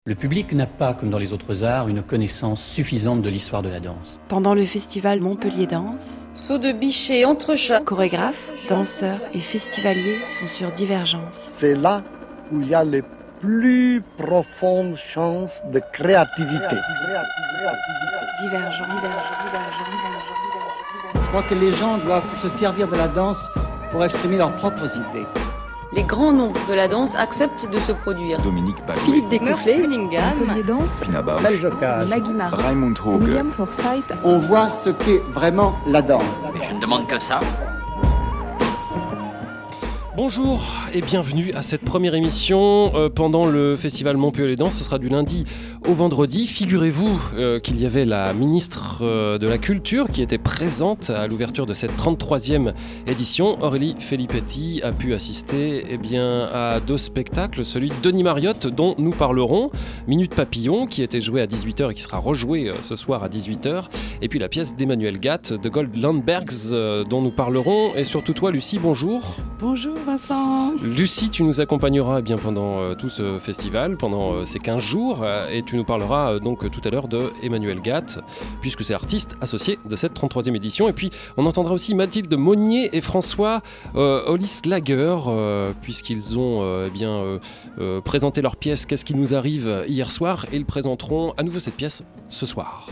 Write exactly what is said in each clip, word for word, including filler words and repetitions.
Le public n'a pas, comme dans les autres arts, une connaissance suffisante de l'histoire de la danse. Pendant le festival Montpellier Danse, saut de bichet entre chats, chorégraphes, danseurs et festivaliers sont sur Divergence. C'est là où il y a les plus profondes chances de créativité. Divergence. Je crois que les gens doivent se servir de la danse pour exprimer leurs propres idées. Les grands noms de la danse acceptent de se produire. Dominique Balouet, Philippe Descoufflé, Cunningham, Montpellier Danse, Pina Bausch, Maggie Marc, Raimund Hoge, William Forsythe. On voit ce qu'est vraiment la danse. Mais je ne demande que ça. Bonjour et bienvenue à cette première émission euh, pendant le festival Montpellier Danse. Ce sera du lundi au vendredi. Figurez-vous euh, qu'il y avait la ministre euh, de la Culture qui était présente à l'ouverture de cette trente-troisième édition. Aurélie Felipetti a pu assister eh bien, à deux spectacles. Celui de Denis Mariotte dont nous parlerons, Minute Papillon qui était joué à dix-huit heures et qui sera rejoué euh, ce soir à dix-huit heures. Et puis la pièce d'Emmanuel Gatt de Gold Landbergs euh, dont nous parlerons. Et surtout toi Lucie, bonjour. Bonjour Vincent. Lucie, tu nous accompagneras eh bien, pendant euh, tout ce festival, pendant euh, ces quinze jours, euh, et tu nous parleras euh, donc tout à l'heure de Emmanuel Gatt, puisque c'est l'artiste associé de cette trente-troisième édition. Et puis on entendra aussi Mathilde Monnier et François euh, Hollislager, euh, puisqu'ils ont euh, eh bien, euh, euh, présenté leur pièce Qu'est-ce qui nous arrive hier soir, et ils présenteront à nouveau cette pièce ce soir.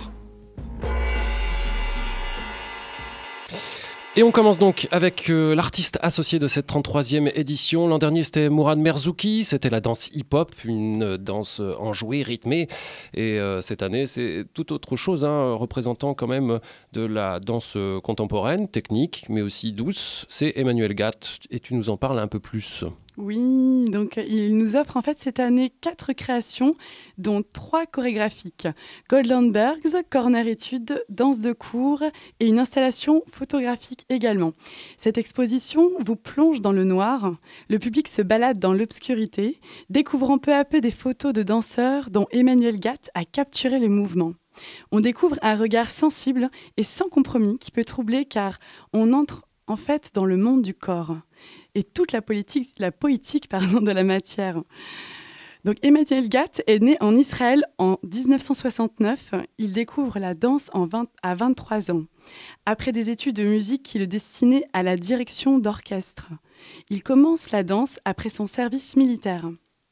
Et on commence donc avec euh, l'artiste associé de cette trente-troisième édition. L'an dernier, c'était Mourad Merzouki. C'était la danse hip-hop, une danse enjouée, rythmée. Et euh, cette année, c'est tout autre chose, hein, représentant quand même de la danse contemporaine, technique, mais aussi douce. C'est Emmanuel Gatt. Et tu nous en parles un peu plus. Oui, donc il nous offre en fait cette année quatre créations, dont trois chorégraphiques. Gold Landbergs, Corner Études, danse de cours et une installation photographique également. Cette exposition vous plonge dans le noir. Le public se balade dans l'obscurité, découvrant peu à peu des photos de danseurs dont Emmanuel Gatt a capturé les mouvements. On découvre un regard sensible et sans compromis qui peut troubler car on entre en fait dans le monde du corps et toute la, politique, la poétique pardon, de la matière. Donc Emmanuel Gatt est né en Israël en dix-neuf cent soixante-neuf. Il découvre la danse en vingt, à vingt-trois ans, après des études de musique qui le destinaient à la direction d'orchestre. Il commence la danse après son service militaire.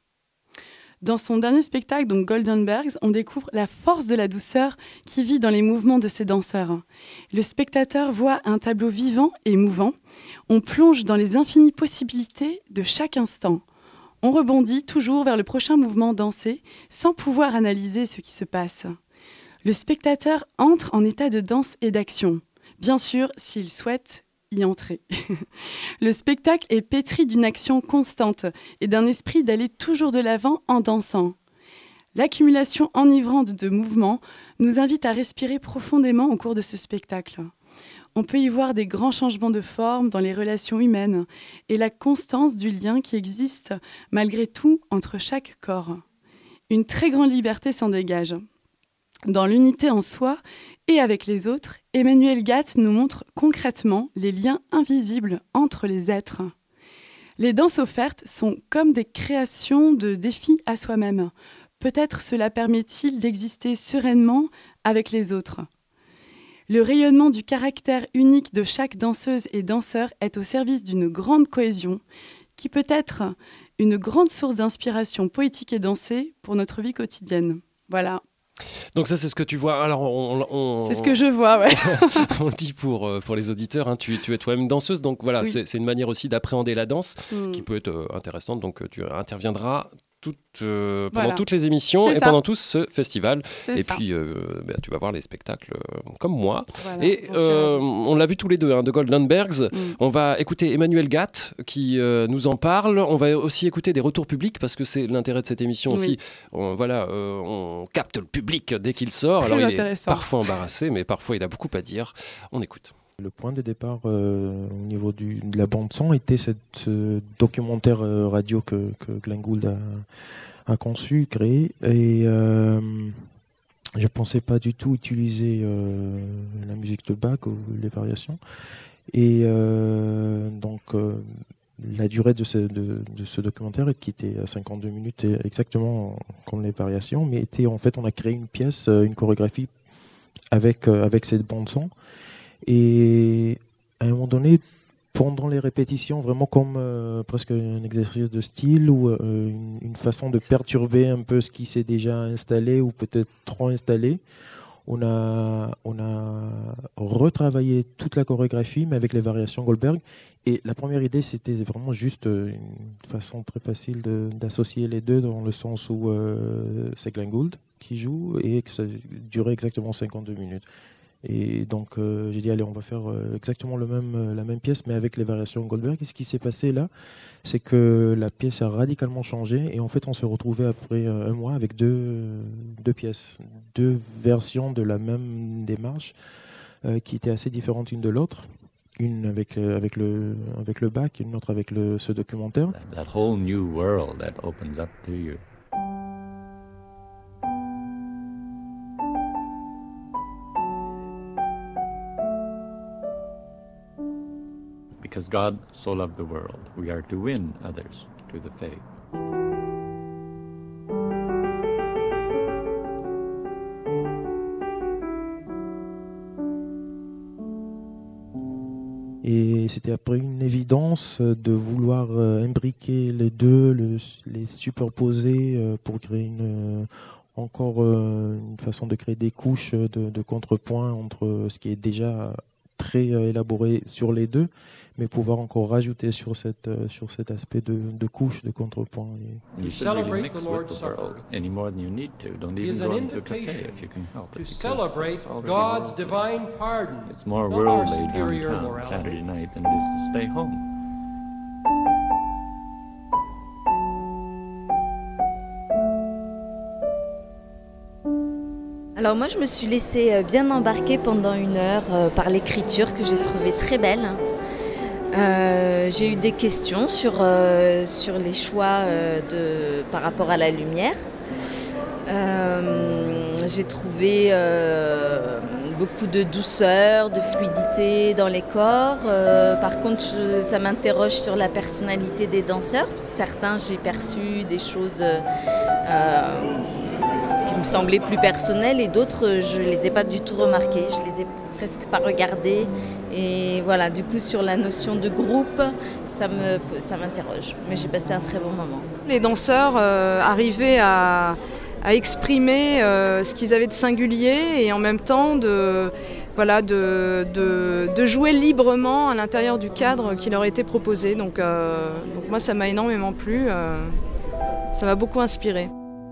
Dans son dernier spectacle, donc Goldenbergs, on découvre la force de la douceur qui vit dans les mouvements de ces danseurs. Le spectateur voit un tableau vivant et mouvant. On plonge dans les infinies possibilités de chaque instant. On rebondit toujours vers le prochain mouvement dansé sans pouvoir analyser ce qui se passe. Le spectateur entre en état de danse et d'action, bien sûr s'il souhaite y entrer. Le spectacle est pétri d'une action constante et d'un esprit d'aller toujours de l'avant en dansant. L'accumulation enivrante de mouvements nous invite à respirer profondément au cours de ce spectacle. On peut y voir des grands changements de forme dans les relations humaines et la constance du lien qui existe malgré tout entre chaque corps. Une très grande liberté s'en dégage. Dans l'unité en soi et avec les autres, Emmanuel Gatt nous montre concrètement les liens invisibles entre les êtres. Les danses offertes sont comme des créations de défis à soi-même. Peut-être cela permet-il d'exister sereinement avec les autres. Le rayonnement du caractère unique de chaque danseuse et danseur est au service d'une grande cohésion qui peut être une grande source d'inspiration poétique et dansée pour notre vie quotidienne. Voilà. Donc ça c'est ce que tu vois. Alors on, on, c'est ce que je vois, ouais. On le dit pour pour les auditeurs. Hein, tu, tu es toi-même danseuse, donc voilà, oui. c'est, c'est une manière aussi d'appréhender la danse mmh. qui peut être euh, intéressante. Donc tu interviendras toutes, euh, pendant voilà. toutes les émissions c'est et ça. Pendant tout ce festival. C'est et ça. Puis euh, bah, tu vas voir les spectacles euh, comme moi. Voilà, et euh, on l'a vu tous les deux, hein, de Gold Landbergs. Mm. On va écouter Emmanuel Gatt qui euh, nous en parle. On va aussi écouter des retours publics parce que c'est l'intérêt de cette émission oui. aussi. On, voilà, euh, on capte le public dès qu'il sort. Très Alors il est parfois embarrassé, mais parfois il a beaucoup à dire. On écoute. Le point de départ euh, au niveau du, de la bande-son était ce euh, documentaire euh, radio que, que Glenn Gould a, a conçu, créé. Et euh, je ne pensais pas du tout utiliser euh, la musique de Bach ou les variations. Et euh, donc, euh, la durée de ce, de, de ce documentaire, qui était à cinquante-deux minutes, exactement comme les variations, mais était en fait, on a créé une pièce, une chorégraphie avec, avec cette bande-son. Et à un moment donné, pendant les répétitions, vraiment comme euh, presque un exercice de style ou euh, une, une façon de perturber un peu ce qui s'est déjà installé ou peut-être trop installé, on a, on a retravaillé toute la chorégraphie, mais avec les variations Goldberg. Et la première idée, c'était vraiment juste une façon très facile de, d'associer les deux, dans le sens où euh, c'est Glenn Gould qui joue et que ça durait exactement cinquante-deux minutes. Et donc euh, j'ai dit allez, on va faire euh, exactement le même, euh, la même pièce mais avec les variations Goldberg. Et ce qui s'est passé là, c'est que la pièce a radicalement changé et en fait on se retrouvait après euh, un mois avec deux, deux pièces, deux versions de la même démarche euh, qui étaient assez différentes l'une de l'autre. Une avec, euh, avec, le, avec le bac et une autre avec le, ce documentaire. That whole new world that opens up to you. Because God so loved the world, we are to win others to the faith. Et c'était après une évidence de vouloir imbriquer les deux, le, les superposer pour créer une, encore une façon de créer des couches de, de contrepoint entre ce qui est déjà très élaboré sur les deux, mais pouvoir encore rajouter sur, cette, sur cet aspect de, de couche, de contrepoint. You should really mix with the world any more than you need to. Don't even go into a cafe if you can help it. To celebrate God's divine pardon. It's more worldly downtown Saturday night than it is to stay home. Alors moi je me suis laissée bien embarquer pendant une heure euh, par l'écriture que j'ai trouvée très belle. Euh, j'ai eu des questions sur, euh, sur les choix euh, de, par rapport à la lumière. Euh, j'ai trouvé euh, beaucoup de douceur, de fluidité dans les corps. Euh, par contre, je, ça m'interroge sur la personnalité des danseurs. Certains, j'ai perçu des choses euh, qui me semblaient plus personnelles et d'autres, je ne les ai pas du tout remarquées. Je les ai presque pas regardées. Et voilà, du coup, sur la notion de groupe, ça, me, ça m'interroge. Mais j'ai passé un très bon moment. Les danseurs euh, arrivaient à, à exprimer euh, ce qu'ils avaient de singulier et en même temps de, voilà, de, de, de jouer librement à l'intérieur du cadre qui leur était proposé. Donc, euh, donc moi, ça m'a énormément plu. Euh, ça m'a beaucoup inspiré.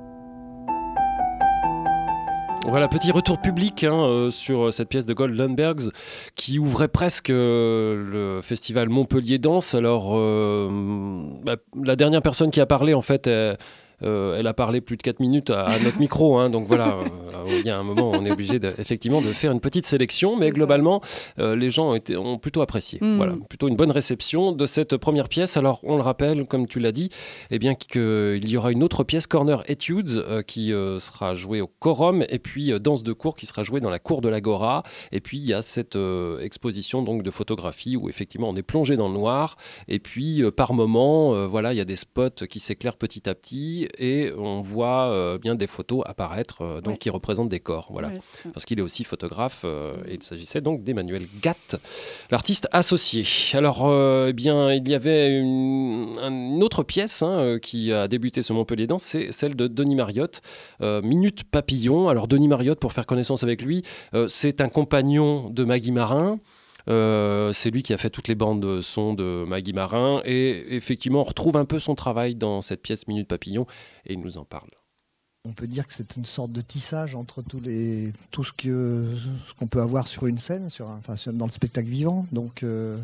Voilà, petit retour public hein, euh, sur cette pièce de Goldberg qui ouvrait presque euh, le festival Montpellier Danse. Alors, euh, bah, la dernière personne qui a parlé, en fait, elle, euh, elle a parlé plus de quatre minutes à, à notre micro. Hein, donc voilà, euh, il y a un moment, on est obligé de, effectivement de faire une petite sélection. Mais globalement, euh, les gens ont, été, ont plutôt apprécié. Mmh. Voilà, plutôt une bonne réception de cette première pièce. Alors, on le rappelle, comme tu l'as dit, eh bien, qu'il y aura une autre pièce, Corner Etudes, euh, qui euh, sera jouée au Quorum, et puis euh, Danse de cour qui sera jouée dans la cour de l'Agora. Et puis, il y a cette euh, exposition donc, de photographie où, effectivement, on est plongé dans le noir. Et puis, euh, par moment, euh, voilà, il y a des spots qui s'éclairent petit à petit et on voit euh, bien des photos apparaître euh, donc, ouais. qui représentent des corps. Voilà. Ouais, parce qu'il est aussi photographe euh, et il s'agissait donc d'Emmanuel Gatt, l'artiste associé. Alors, euh, eh bien, il y avait une, une autre pièce hein, qui a débuté ce Montpellier Danse, c'est celle de Denis Mariotte, euh, Minute Papillon. Alors, Denis Mariotte, pour faire connaissance avec lui, euh, c'est un compagnon de Maggie Marin. Euh, c'est lui qui a fait toutes les bandes son de Maggie Marin et effectivement on retrouve un peu son travail dans cette pièce Minute Papillon et il nous en parle. On peut dire que c'est une sorte de tissage entre tous les, tout ce, que, ce qu'on peut avoir sur une scène, sur un, enfin, dans le spectacle vivant. Donc euh,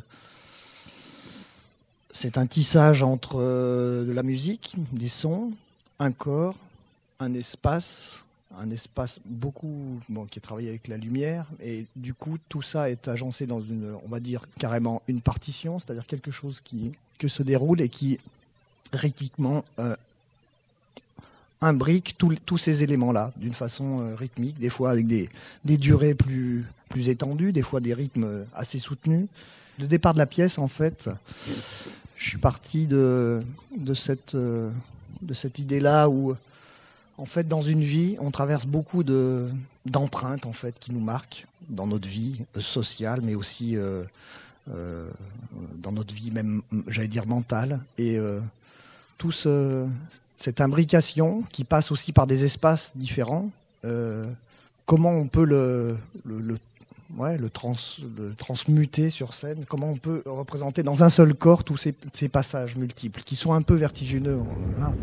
c'est un tissage entre euh, de la musique, des sons, un corps, un espace, un espace beaucoup bon, qui est travaillé avec la lumière et du coup tout ça est agencé dans une, on va dire carrément une partition, c'est-à-dire quelque chose qui que se déroule et qui rythmiquement euh, imbrique tous ces éléments-là d'une façon euh, rythmique, des fois avec des, des durées plus, plus étendues, des fois des rythmes assez soutenus. Le départ de la pièce en fait, je suis parti de, de cette, euh, de cette idée-là où, en fait, dans une vie, on traverse beaucoup de, d'empreintes en fait, qui nous marquent dans notre vie sociale, mais aussi euh, euh, dans notre vie même, j'allais dire, mentale. Et euh, tout ce, cette imbrication qui passe aussi par des espaces différents, euh, comment on peut le, le, le, ouais, le, trans, le transmuter sur scène, comment on peut représenter dans un seul corps tous ces, ces passages multiples, qui sont un peu vertigineux. Hein.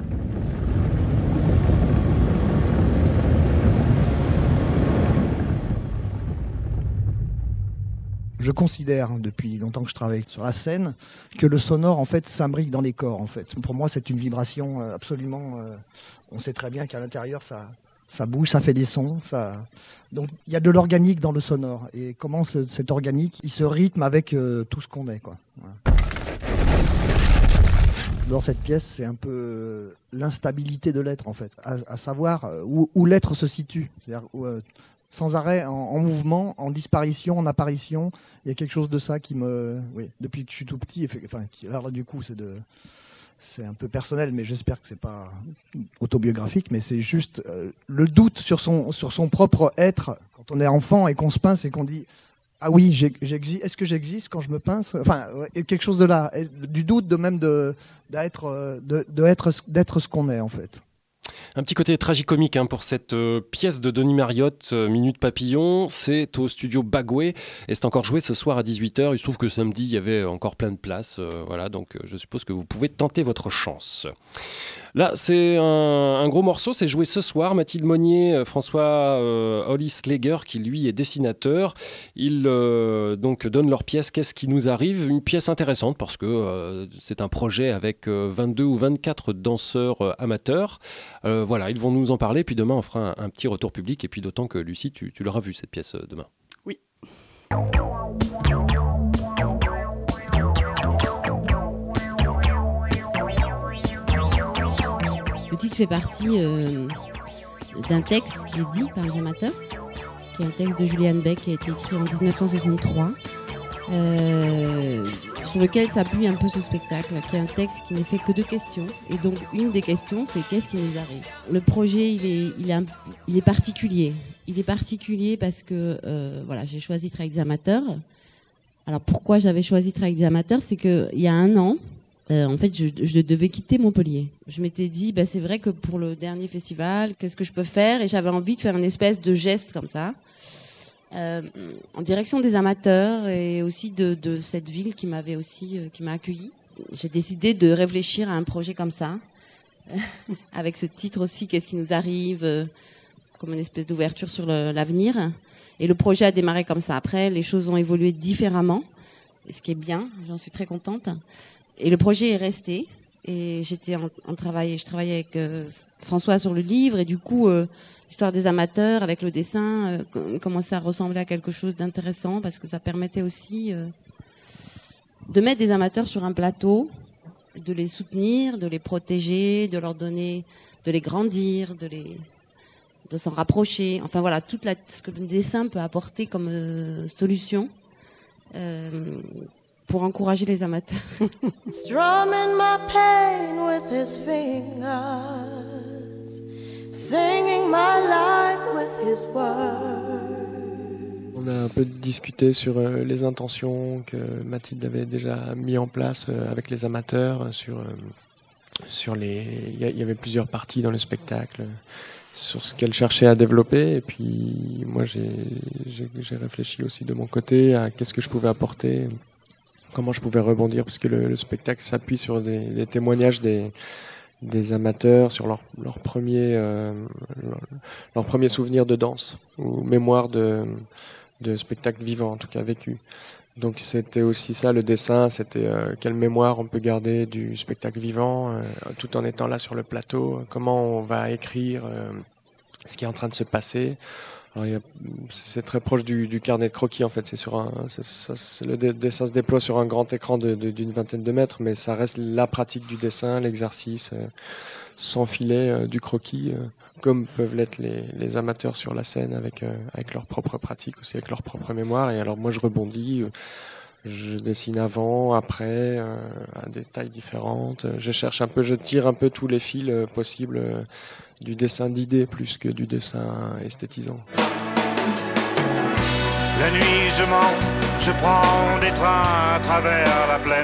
Je considère, depuis longtemps que je travaille sur la scène, que le sonore en fait s'imbrique dans les corps. En fait, pour moi, c'est une vibration absolument. Euh, on sait très bien qu'à l'intérieur, ça, ça bouge, ça fait des sons. Ça... Donc, il y a de l'organique dans le sonore. Et comment ce, cet organique, il se rythme avec euh, tout ce qu'on est, quoi. Voilà. Dans cette pièce, c'est un peu euh, l'instabilité de l'être, en fait, à, à savoir euh, où, où l'être se situe. C'est-à-dire où, euh, sans arrêt, en, en mouvement, en disparition, en apparition. Il y a quelque chose de ça qui me... Oui, depuis que je suis tout petit, enfin, qui, alors du coup, c'est, de, c'est un peu personnel, mais j'espère que c'est pas autobiographique, mais c'est juste euh, le doute sur son, sur son propre être, quand on est enfant et qu'on se pince et qu'on dit « Ah oui, j'existe, est-ce que j'existe quand je me pince ?» Enfin, ouais, quelque chose de là, du doute de même de, d'être, de, de être, d'être ce qu'on est, en fait. Un petit côté tragicomique hein, pour cette euh, pièce de Denis Mariotte, euh, Minute Papillon. C'est au studio Bagoué et c'est encore joué ce soir à dix-huit heures. Il se trouve que samedi, il y avait encore plein de places. Euh, voilà, donc euh, je suppose que vous pouvez tenter votre chance. Là, c'est un, un gros morceau. C'est joué ce soir. Mathilde Monnier, euh, François euh, Hollis-Leger, qui lui est dessinateur. Ils euh, donc donnent leur pièce « Qu'est-ce qui nous arrive ?» Une pièce intéressante parce que euh, c'est un projet avec euh, vingt-deux ou vingt-quatre danseurs euh, amateurs. Euh, voilà, ils vont nous en parler, puis demain on fera un, un petit retour public, et puis d'autant que Lucie, tu, tu l'auras vu cette pièce euh, demain. Oui. Le titre fait partie euh, d'un texte qui est dit par les amateurs, qui est un texte de Julianne Beck qui a été écrit en dix-neuf cent soixante-trois. Euh, sur lequel s'appuie un peu ce spectacle, qui est un texte qui n'est fait que de questions. Et donc, une des questions, c'est qu'est-ce qui nous arrive ? Le projet, il est, il est, un, il est particulier. Il est particulier parce que euh, voilà, j'ai choisi de travailler avec des amateurs. Alors, pourquoi j'avais choisi de travailler avec des amateurs ? C'est qu'il y a un an, euh, en fait, je, je devais quitter Montpellier. Je m'étais dit, bah, c'est vrai que pour le dernier festival, qu'est-ce que je peux faire ? Et j'avais envie de faire une espèce de geste comme ça. Euh, en direction des amateurs et aussi de, de cette ville qui m'avait aussi euh, qui m'a accueilli. J'ai décidé de réfléchir à un projet comme ça, avec ce titre aussi, qu'est-ce qui nous arrive, euh, comme une espèce d'ouverture sur le, l'avenir. Et le projet a démarré comme ça. Après, les choses ont évolué différemment, et ce qui est bien, j'en suis très contente. Et le projet est resté. Et j'étais en, en travail, je travaillais avec euh, François sur le livre, et du coup. Euh, L'histoire des amateurs avec le dessin euh, commençait à ressembler à quelque chose d'intéressant parce que ça permettait aussi euh, de mettre des amateurs sur un plateau, de les soutenir, de les protéger, de leur donner, de les grandir, de les, de s'en rapprocher. Enfin voilà, toute la, ce que le dessin peut apporter comme euh, solution euh, pour encourager les amateurs. Strumming my pain with his fingers. Singing my life with his words. On a un peu discuté sur euh, les intentions que Mathilde avait déjà mis en place euh, avec les amateurs, sur, euh, sur les... Il y, y avait plusieurs parties dans le spectacle, euh, sur ce qu'elle cherchait à développer, et puis moi j'ai, j'ai, j'ai réfléchi aussi de mon côté à qu'est-ce que je pouvais apporter, comment je pouvais rebondir, parce que le, le spectacle s'appuie sur des, des témoignages des... des amateurs sur leur, leur premier euh, leur, leur premier souvenir de danse ou mémoire de, de spectacle vivant, en tout cas vécu. Donc c'était aussi ça le dessin, c'était euh, quelle mémoire on peut garder du spectacle vivant euh, tout en étant là sur le plateau, comment on va écrire euh, ce qui est en train de se passer. Alors, il y a, c'est très proche du, du carnet de croquis en fait. C'est sur un, c'est, ça, c'est, le dessin se déploie sur un grand écran de, de, d'une vingtaine de mètres, mais ça reste la pratique du dessin, l'exercice, euh, sans filet euh, du croquis, euh, comme peuvent l'être les, les amateurs sur la scène avec euh, avec leur propre pratique aussi, avec leur propre mémoire. Et alors moi je rebondis. Euh, Je dessine avant, après, euh, à des tailles différentes. Je cherche un peu, je tire un peu tous les fils euh, possibles euh, du dessin d'idées plus que du dessin esthétisant. La nuit je mens, je prends des trains à travers la plaine.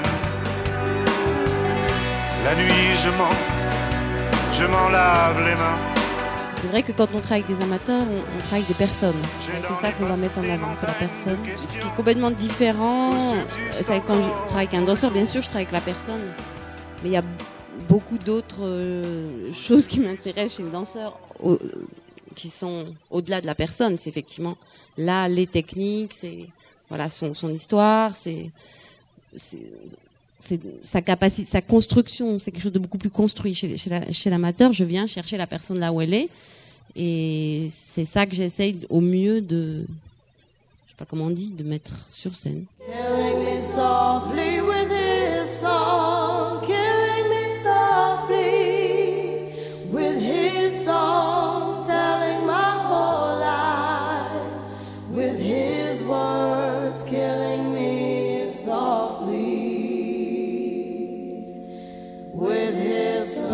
La nuit je mens, je m'en lave les mains. C'est vrai que quand on travaille avec des amateurs, on, on travaille avec des personnes. C'est ça qu'on va mettre en avant, c'est la personne. Ce qui est complètement différent, c'est quand je travaille avec un danseur, bien sûr, je travaille avec la personne. Mais il y a beaucoup d'autres euh, choses qui m'intéressent chez le danseur, au, qui sont au-delà de la personne. C'est effectivement là les techniques, c'est voilà son, son histoire, c'est, c'est c'est sa capacité, sa construction, c'est quelque chose de beaucoup plus construit chez, chez, la, chez l'amateur. Je viens chercher la personne là où elle est, et c'est ça que j'essaye au mieux de, je sais pas comment on dit, de mettre sur scène. Killing me softly with his song, killing me softly with his song, telling my whole life with his words, killing me softly. With his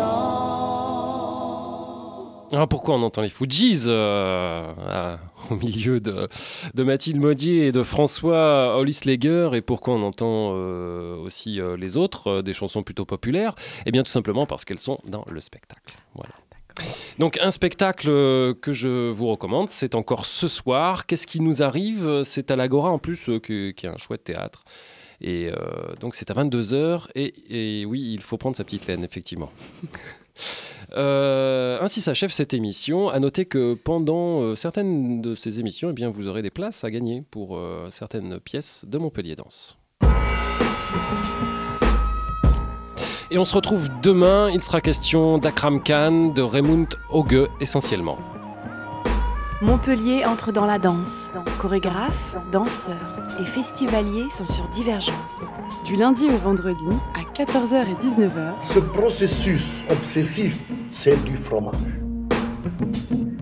song. Alors pourquoi on entend les Fujis euh, à, au milieu de, de Mathilde Maudier et de François Hollisleger, et pourquoi on entend euh, aussi euh, les autres, euh, des chansons plutôt populaires? Eh bien tout simplement parce qu'elles sont dans le spectacle. Voilà. Donc un spectacle que je vous recommande, c'est encore ce soir. Qu'est-ce qui nous arrive? C'est à l'Agora en plus, euh, qui, qui est un chouette théâtre. Et euh, donc c'est à vingt-deux heures, et, et oui, il faut prendre sa petite laine, effectivement. euh, ainsi s'achève cette émission. À noter que pendant euh, certaines de ces émissions, eh bien, vous aurez des places à gagner pour euh, certaines pièces de Montpellier Danse. Et on se retrouve demain, il sera question d'Akram Khan, de Raymond Auge essentiellement. Montpellier entre dans la danse. Chorégraphes, danseurs et festivaliers sont sur Divergence. Du lundi au vendredi à quatorze heures et dix-neuf heures. Ce processus obsessif, c'est du fromage.